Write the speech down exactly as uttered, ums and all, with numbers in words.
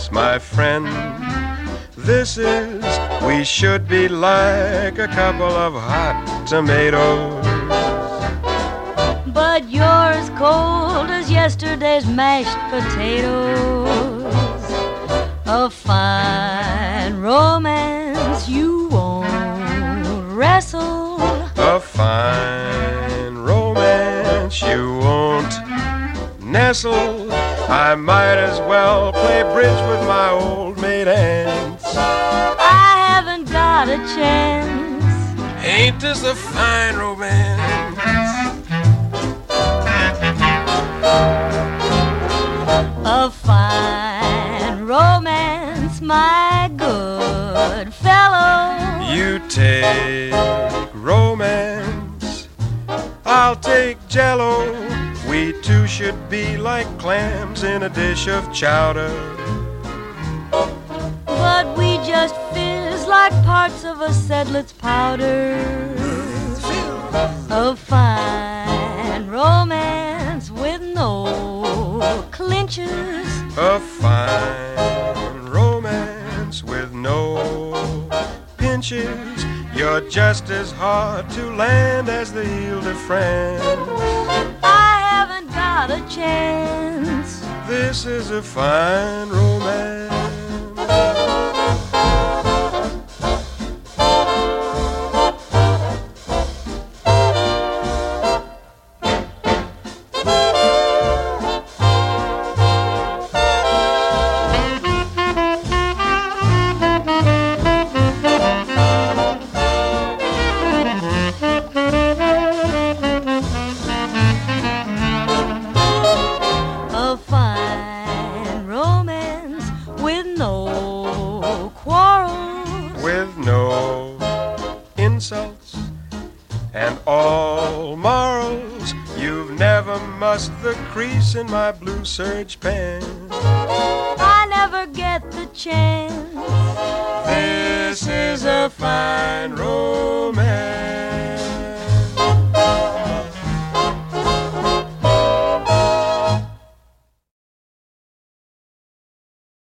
my friend. This is, we should be like a couple of hot tomatoes. But you're as cold as yesterday's mashed potatoes. A fine romance you won't wrestle. A fine romance you won't nestle. I might as well play bridge with my old maid Ants. I haven't got a chance. Ain't this a fine romance? A fine romance, my good fellow. You take romance, I'll take Jell-O. We two should be like clams in a dish of chowder. But we just fizz like parts of a settlet's powder. A fine romance with no clinches. A fine romance with no pinches. You're just as hard to land as the Ile de France. I haven't got a chance. This is a fine romance. The crease in my blue serge pants. I never get the chance. This is a fine road.